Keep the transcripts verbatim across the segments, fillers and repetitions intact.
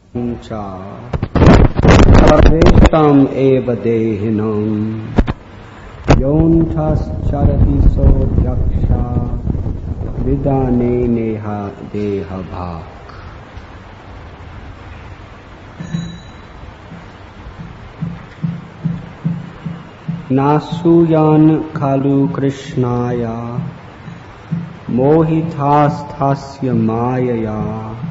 cha sarvesham eva dehinam yontas charati so yaksha vidane neha deha bhak. Nasuyan kalu krishnaya mohithasthasya mayaya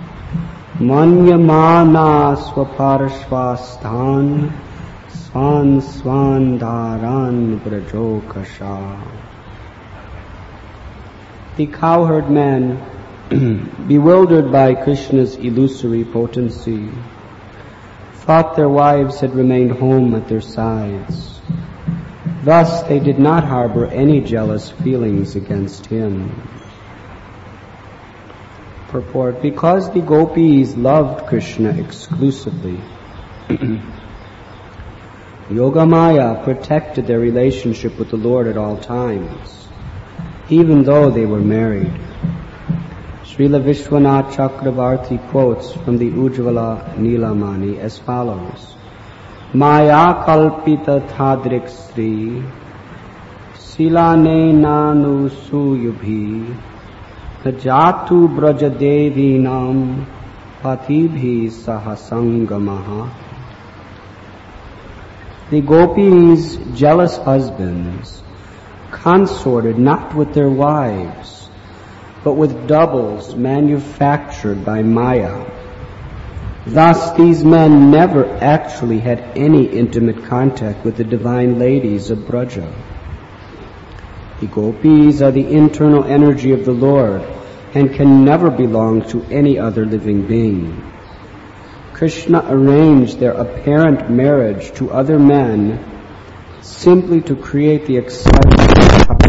manyamana swaparshvasthan swan swan dharan vrajokasha. The cowherd man, bewildered by Krishna's illusory potency, thought their wives had remained home at their sides. Thus they did not harbor any jealous feelings against him. Purport: because the gopis loved Krishna exclusively, Yogamaya protected their relationship with the Lord at all times, even though they were married. Srila Vishwanath Chakravarti quotes from the Ujjvala Nilamani as follows: Maya kalpita thadrik sri silane nanu suyubhi jatu brajadevi nam patibhi sahasangamaha. The gopis' jealous husbands consorted not with their wives, but with doubles manufactured by Maya. Thus these men never actually had any intimate contact with the divine ladies of Braja. The gopis are the internal energy of the Lord and can never belong to any other living being. Krishna arranged their apparent marriage to other men simply to create the excitement of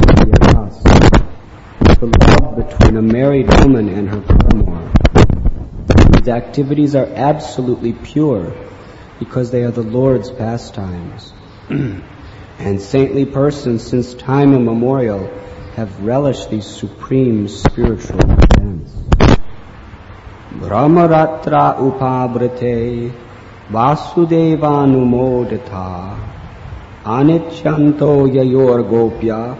the love between a married woman and her paramour. These activities are absolutely pure because they are the Lord's pastimes. And saintly persons since time immemorial have relished these supreme spiritual events. Brahmaratra upabrite vasudevānumodita anicyanto yayor gopya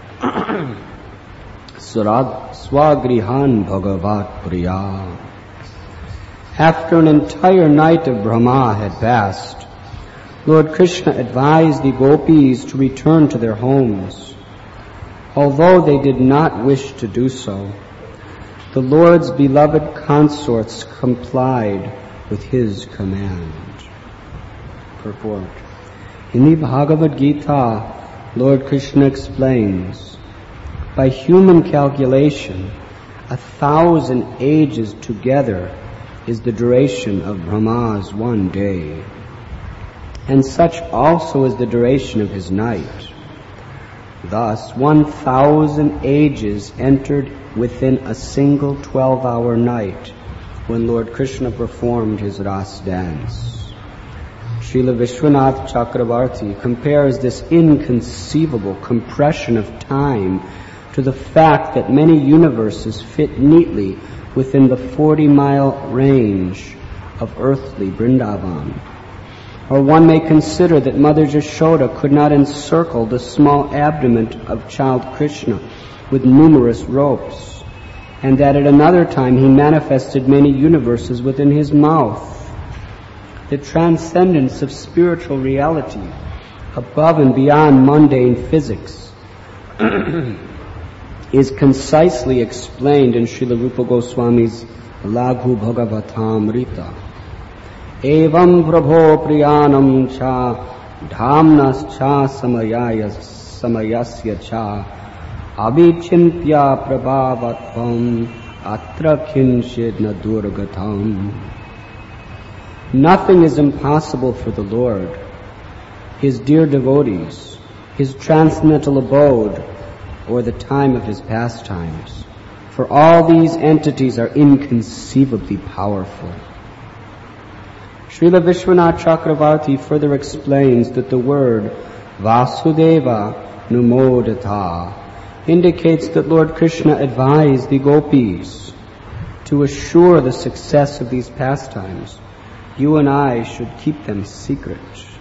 swagrihan bhagavat priya. After an entire night of Brahma had passed, Lord Krishna advised the gopis to return to their homes. Although they did not wish to do so, the Lord's beloved consorts complied with his command. Purport: in the Bhagavad Gita, Lord Krishna explains, by human calculation, a thousand ages together is the duration of Brahma's one day, and such also is the duration of his night. Thus, one thousand ages entered within a single twelve-hour night when Lord Krishna performed his Ras dance. Srila Vishwanath Chakravarti compares this inconceivable compression of time to the fact that many universes fit neatly within the forty-mile range of earthly Vrindavan. Or one may consider that Mother Jashoda could not encircle the small abdomen of child Krishna with numerous ropes, and that at another time he manifested many universes within his mouth. The transcendence of spiritual reality above and beyond mundane physics is concisely explained in Srila Rupa Goswami's Laghu Bhagavatamrita. Evam prabho priyanam cha dhamnas cha samayaya samayasya cha avichimpya prabhavatvam atra kinshid na durgatam. Nothing is impossible for the Lord, his dear devotees, his transcendental abode, or the time of his pastimes. For all these entities are inconceivably powerful. Srila Vishwanath Chakravarti further explains that the word Vasudeva Numodata indicates that Lord Krishna advised the gopis to assure the success of these pastimes You and I should keep them secret.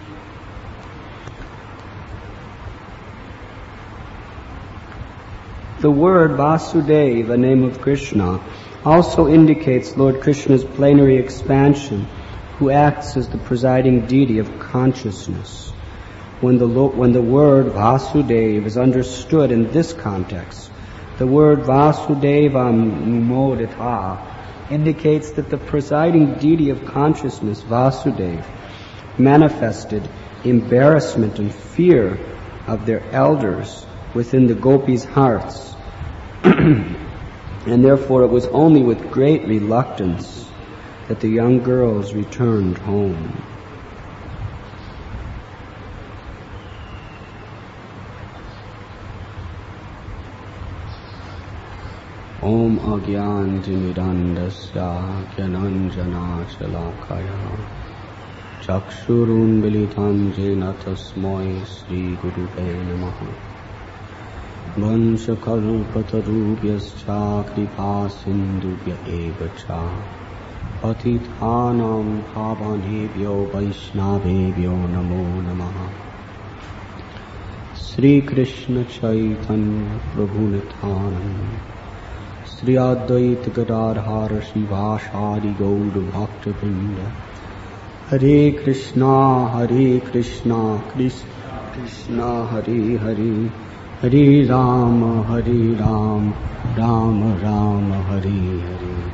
The word Vasudeva, a name of Krishna, also indicates Lord Krishna's plenary expansion, who acts as the presiding deity of consciousness. When the, when the word Vasudeva is understood in this context, the word Vasudeva Mumodita indicates that the presiding deity of consciousness, Vasudeva, manifested embarrassment and fear of their elders within the gopis' hearts. And therefore it was only with great reluctance that the young girls returned home. Om Agyantimirandasya Gyananjana Shalakaya Chakshurun Bilitam Jena Tasmoi Sri Guruve Namaha Vansakalpatarubhyascha Kripa Sindhubhya Evacha Patithanam Pavanebhyo Vaishnavebhyo Namo Namaha Sri Krishna Chaitanya Prabhu Nityananda Sri Advaita Gadadhara Shivashadi Gaur Bhakta Vrinda Hare Krishna Hare Krishna Krishna Krishna Hare Hare Hare Rama Hare Rama Rama Rama Hare Hare.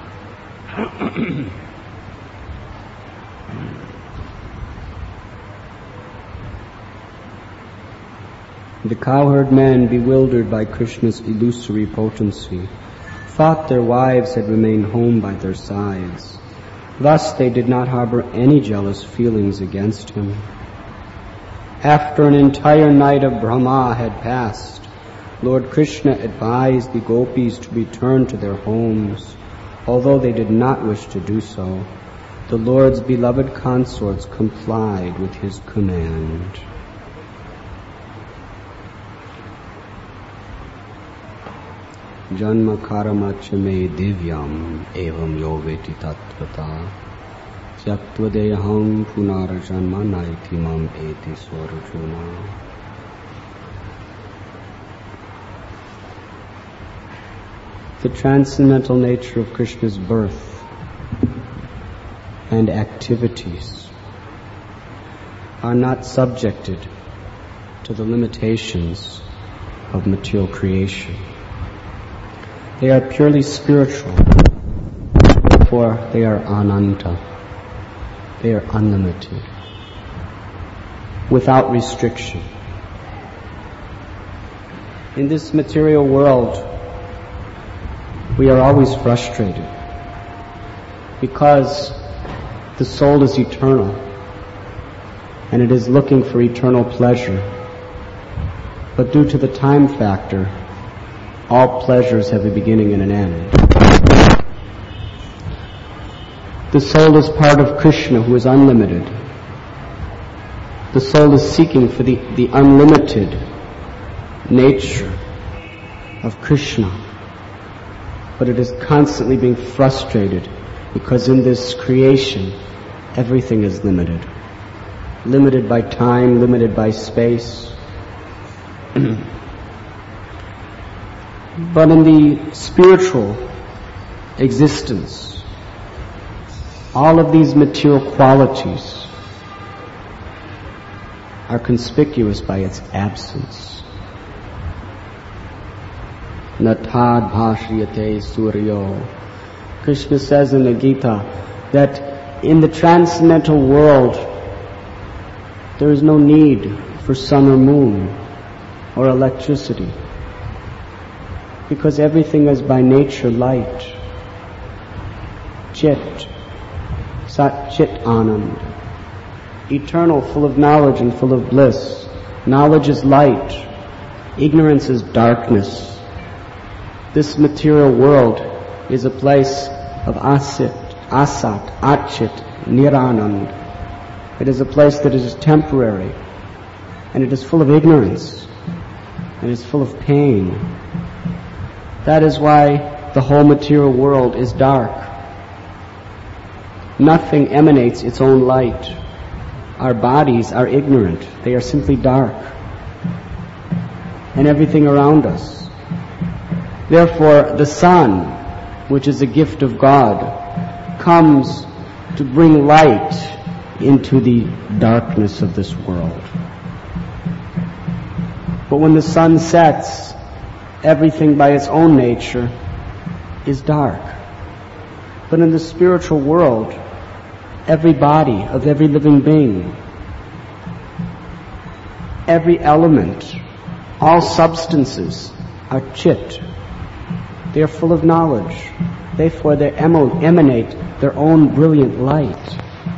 The cowherd men, bewildered by Krishna's illusory potency, thought their wives had remained home by their sides. Thus they did not harbor any jealous feelings against him. After an entire night of Brahma had passed, Lord Krishna advised the gopis to return to their homes, although they did not wish to do so. The Lord's beloved consorts complied with his command. Janma karamacha me divyam evam yoveti tattvata tyaktva deham punara janma naiti mam eti swarajuna. The transcendental nature of Krishna's birth and activities are not subjected to the limitations of material creation. They are purely spiritual, therefore they are ananta. They are unlimited, without restriction. In this material world, we are always frustrated because the soul is eternal and it is looking for eternal pleasure. But due to the time factor, all pleasures have a beginning and an end. The soul is part of Krishna, who is unlimited. The soul is seeking for the, the unlimited nature of Krishna. But it is constantly being frustrated because in this creation, everything is limited. Limited by time, limited by space. But in the spiritual existence, all of these material qualities are conspicuous by its absence. Natad bhashriyate suryo. Krishna says in the Gita that in the transcendental world there is no need for sun or moon or electricity, because everything is by nature light. Chit, Sat Chit Anand, eternal, full of knowledge and full of bliss. Knowledge is light, ignorance is darkness. This material world is a place of asit, asat, achit, niranand. It is a place that is temporary, and it is full of ignorance, and it is full of pain. That is why the whole material world is dark. nothing emanates its own light. Our bodies are ignorant. They are simply dark. And everything around us. Therefore, the sun, which is a gift of God, comes to bring light into the darkness of this world. But when the sun sets, everything by its own nature is dark. But in the spiritual world, every body of every living being, every element, all substances are chit. They are full of knowledge. Therefore, they emanate their own brilliant light.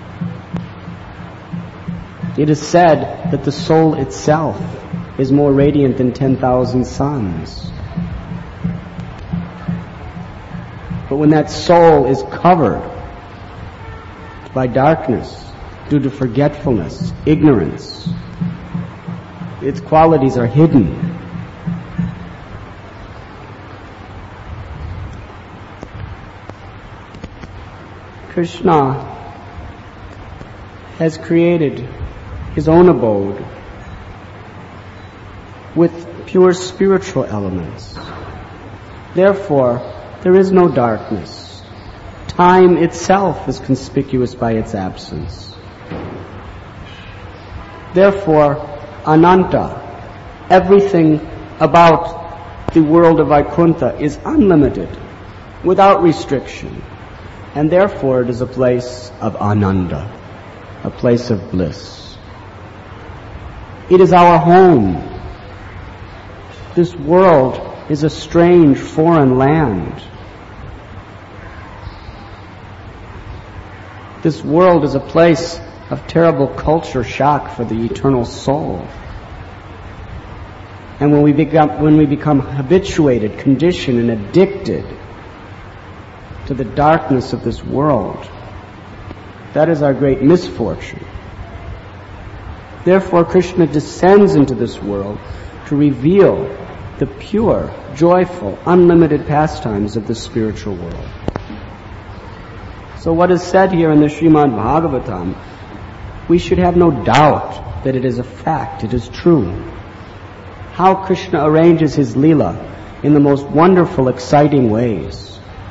It is said that the soul itself is more radiant than ten thousand suns. But when that soul is covered by darkness due to forgetfulness, ignorance, its qualities are hidden. Krishna has created his own abode with pure spiritual elements. Therefore, there is no darkness. Time itself is conspicuous by its absence. Therefore, Ananta, everything about the world of Vaikuntha is unlimited, without restriction. And therefore it is a place of Ananda, a place of bliss. It is our home. This world is a strange foreign land. This world is a place of terrible culture shock for the eternal soul. And when we become, when we become habituated, conditioned, and addicted to the darkness of this world, that is our great misfortune. Therefore, Krishna descends into this world to reveal the pure, joyful, unlimited pastimes of the spiritual world. So what is said here in the Srimad Bhagavatam, we should have no doubt that it is a fact, it is true. How Krishna arranges his Leela in the most wonderful, exciting ways.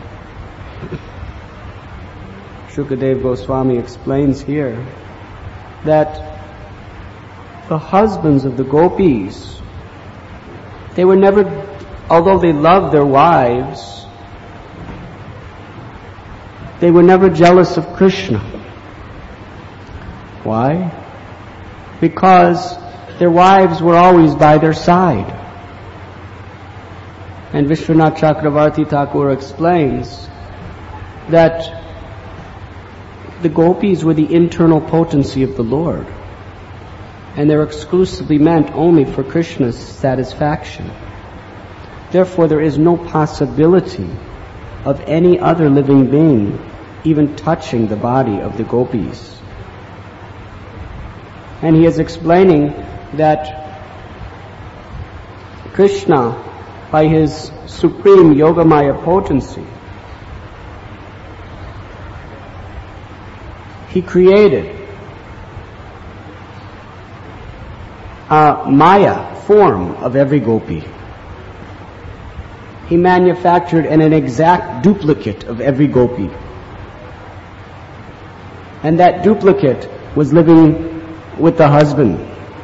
Shukadeva Goswami explains here that the husbands of the gopis, they were never, although they loved their wives, they were never jealous of Krishna. Why? Because their wives were always by their side. And Vishwanath Chakravarti Thakur explains that the gopis were the internal potency of the Lord, and they're exclusively meant only for Krishna's satisfaction. Therefore, there is no possibility of any other living being even touching the body of the gopis. And he is explaining that Krishna, by his supreme Yogamaya potency, he created a Maya form of every gopi. He manufactured an, an exact duplicate of every gopi. And that duplicate was living with the husband.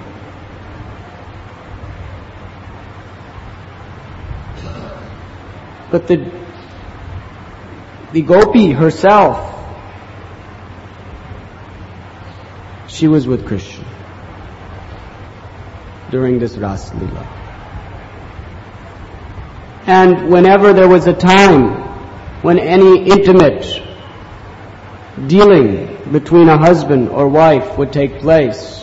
But the, the gopi herself, she was with Krishna during this Ras Leela. And whenever there was a time when any intimate dealing between a husband or wife would take place,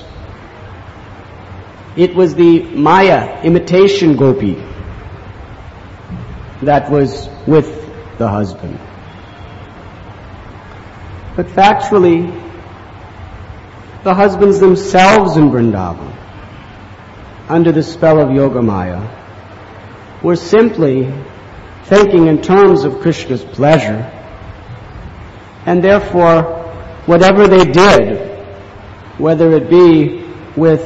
it was the Maya imitation gopi that was with the husband. But factually, the husbands themselves in Vrindavan, under the spell of Yogamaya, were simply thinking in terms of Krishna's pleasure, and therefore whatever they did, whether it be with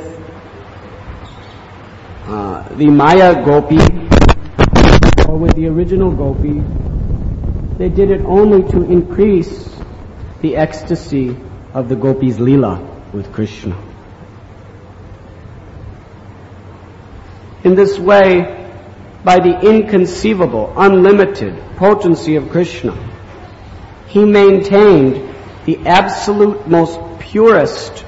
uh, the Maya Gopi or with the original Gopi, they did it only to increase the ecstasy of the Gopis' Leela with Krishna. In this way, by the inconceivable, unlimited potency of Krishna, he maintained the absolute most purest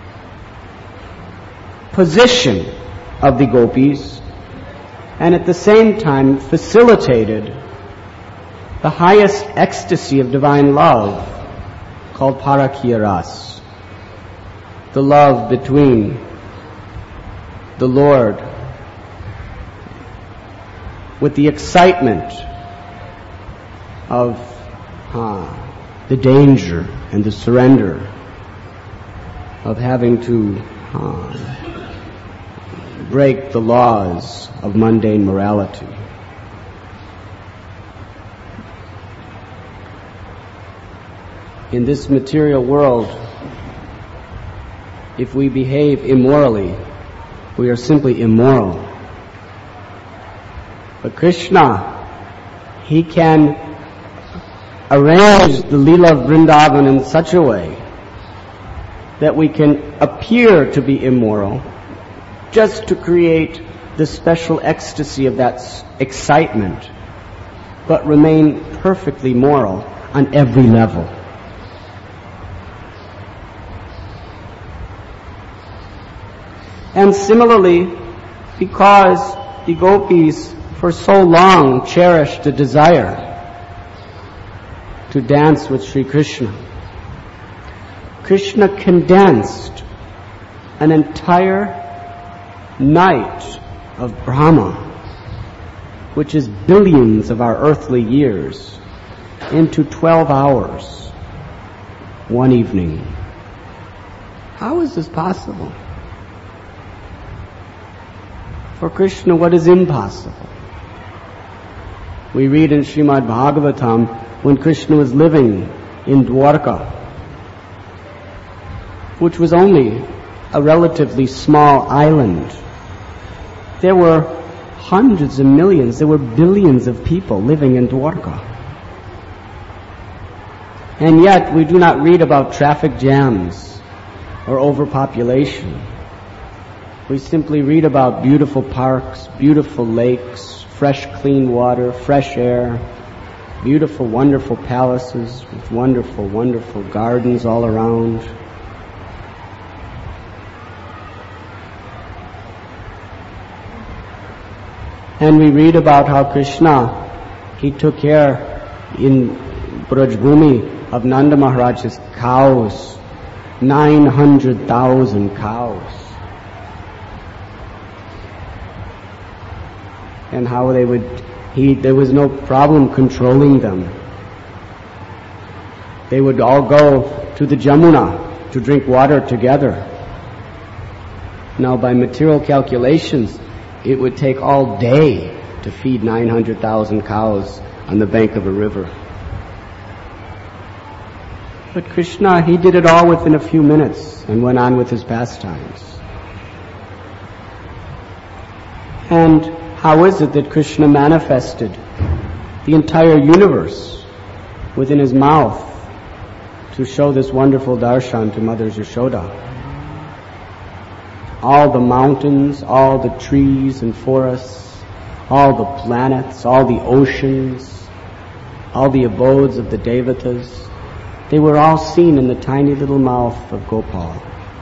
position of the gopis, and at the same time facilitated the highest ecstasy of divine love, called Parakiya Ras, the love between the Lord with the excitement of uh, the danger and the surrender of having to uh, break the laws of mundane morality. In this material world, if we behave immorally, we are simply immoral. But Krishna, he can arrange the Leela of Vrindavan in such a way that we can appear to be immoral just to create the special ecstasy of that excitement, but remain perfectly moral on every level. And similarly, because the gopis for so long cherished the desire to dance with Sri Krishna, Krishna condensed an entire night of Brahma, which is billions of our earthly years, into twelve hours, one evening. How is this possible? For Krishna, what is impossible? We read in Srimad Bhagavatam when Krishna was living in Dwarka, which was only a relatively small island. There were hundreds of millions, there were billions of people living in Dwarka. And yet we do not read about traffic jams or overpopulation. We simply read about beautiful parks, beautiful lakes, fresh clean water, fresh air, beautiful wonderful palaces with wonderful wonderful gardens all around. And we read about how Krishna, he took care in Brajbhumi of Nanda Maharaj's cows, nine hundred thousand cows. And how they would, he, there was no problem controlling them. They would all go to the Jamuna to drink water together. Now by material calculations, it would take all day to feed nine hundred thousand cows on the bank of a river. But Krishna, he did it all within a few minutes and went on with his pastimes. And how is it that Krishna manifested the entire universe within his mouth to show this wonderful darshan to Mother Yashoda? All the mountains, all the trees and forests, all the planets, all the oceans, all the abodes of the devatas, they were all seen in the tiny little mouth of Gopal.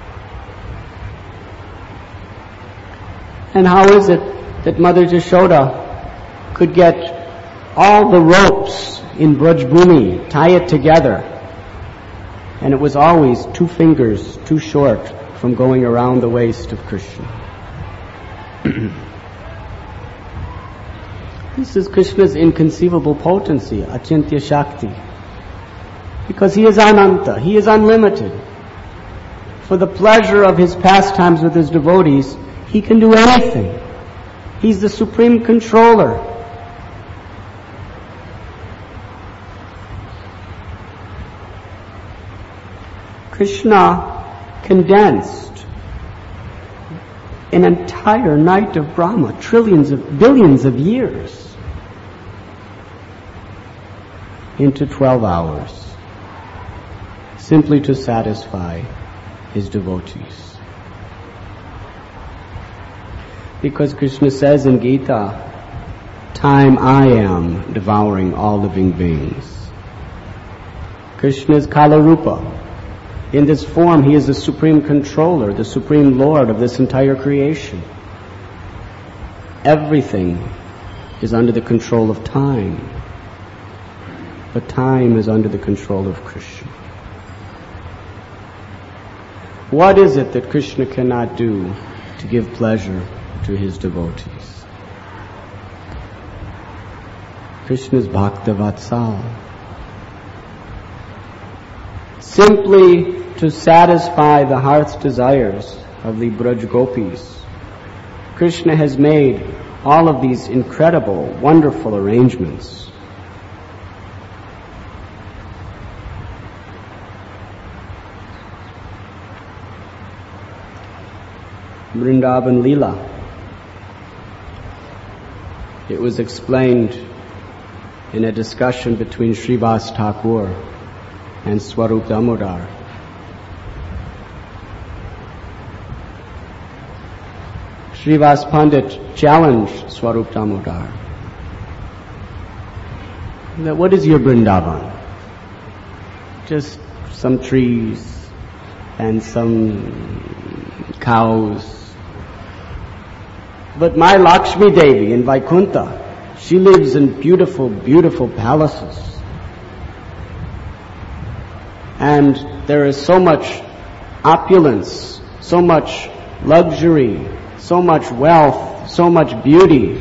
And how is it that Mother Yashoda could get all the ropes in Brajbhumi, tie it together, and it was always two fingers too short from going around the waist of Krishna. This is Krishna's inconceivable potency, Achintya Shakti, because he is Ananta, he is unlimited. For the pleasure of his pastimes with his devotees, he can do anything. He's the supreme controller. Krishna condensed an entire night of Brahma, trillions of, billions of years, into twelve hours, simply to satisfy his devotees. Because Krishna says in Gita, time I am devouring all living beings. Krishna is Kala Rupa. In this form, he is the supreme controller, the supreme lord of this entire creation. Everything is under the control of time, but time is under the control of Krishna. What is it that Krishna cannot do to give pleasure to his devotees? Krishna is Bhakta Vatsal. Simply to satisfy the heart's desires of the Braj Gopis, Krishna has made all of these incredible, wonderful arrangements. Vrindavan Leela. It was explained in a discussion between Srivas Thakur and Swarup Damodar. Srivas Pandit challenged Swarup Damodar that what is your Vrindavan? Just some trees and some cows. But my Lakshmi Devi in Vaikuntha, she lives in beautiful, beautiful palaces. And there is so much opulence, so much luxury, so much wealth, so much beauty.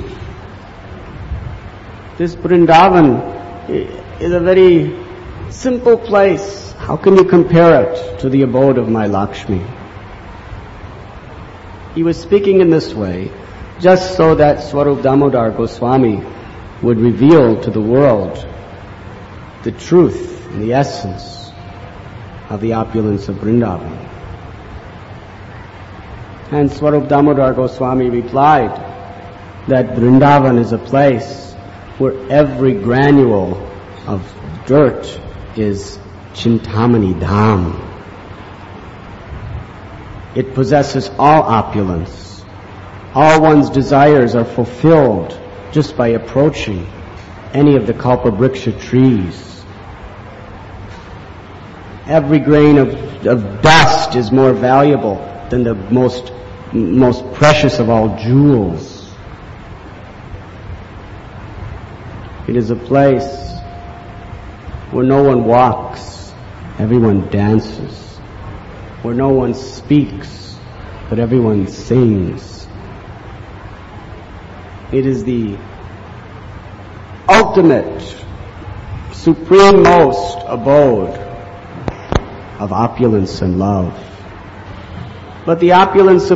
This Vrindavan is a very simple place. How can you compare it to the abode of my Lakshmi? He was speaking in this way just so that Swarup Damodar Goswami would reveal to the world the truth and the essence of the opulence of Vrindavan. And Swarup Damodar Goswami replied that Vrindavan is a place where every granule of dirt is Chintamani Dham. It possesses all opulence. All one's desires are fulfilled just by approaching any of the Kalpavriksha trees. Every grain of, of dust is more valuable than the most, most precious of all jewels. It is a place where no one walks, everyone dances. Where no one speaks, but everyone sings. It is the ultimate, suprememost abode of opulence and love. But the opulence of